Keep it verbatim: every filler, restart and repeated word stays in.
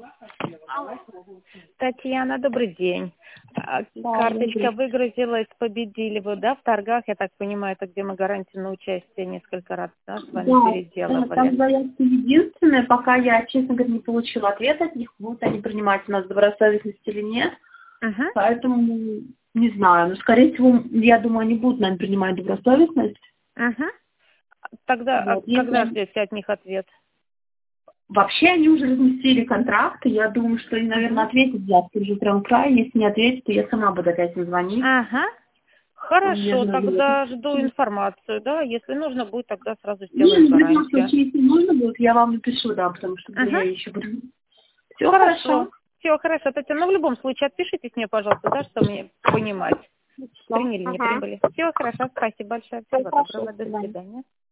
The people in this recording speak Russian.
Алло. Татьяна, добрый день. А, Да, Карточка добрый. выгрузилась, победили вы, да, в торгах, я так понимаю, это где мы гарантию на участие несколько раз, да, с вами Да, да, там переделывали. заявки единственное, пока я, честно говоря, не получила ответа от них, будут они принимать у нас добросовестность или нет. Угу. Поэтому не знаю. Но, скорее всего, я думаю, они будут, наверное, принимать добросовестность. Угу. Тогда, а Вот. Если когда они- ждете от них ответ? Вообще они уже разместили контракты. Я думаю, что они, наверное, Угу. ответят завтра уже прям край. Если не ответят, то я сама буду опять им звонить. Ага. У меня Хорошо, же тогда жду наверное, информацию, да, если нужно будет, тогда сразу не, сделаем ну, в любом гарантию. случае, если нужно будет, я вам напишу, да, потому что Ага. я еще буду. Все Хорошо. хорошо. Все хорошо, Татьяна, ну в любом случае отпишитесь мне, пожалуйста, да, что мне понимать. Все. Приняли, не Ага. прибыли. Все хорошо, спасибо большое, Все всего хорошо. доброго, До до свидания. свидания.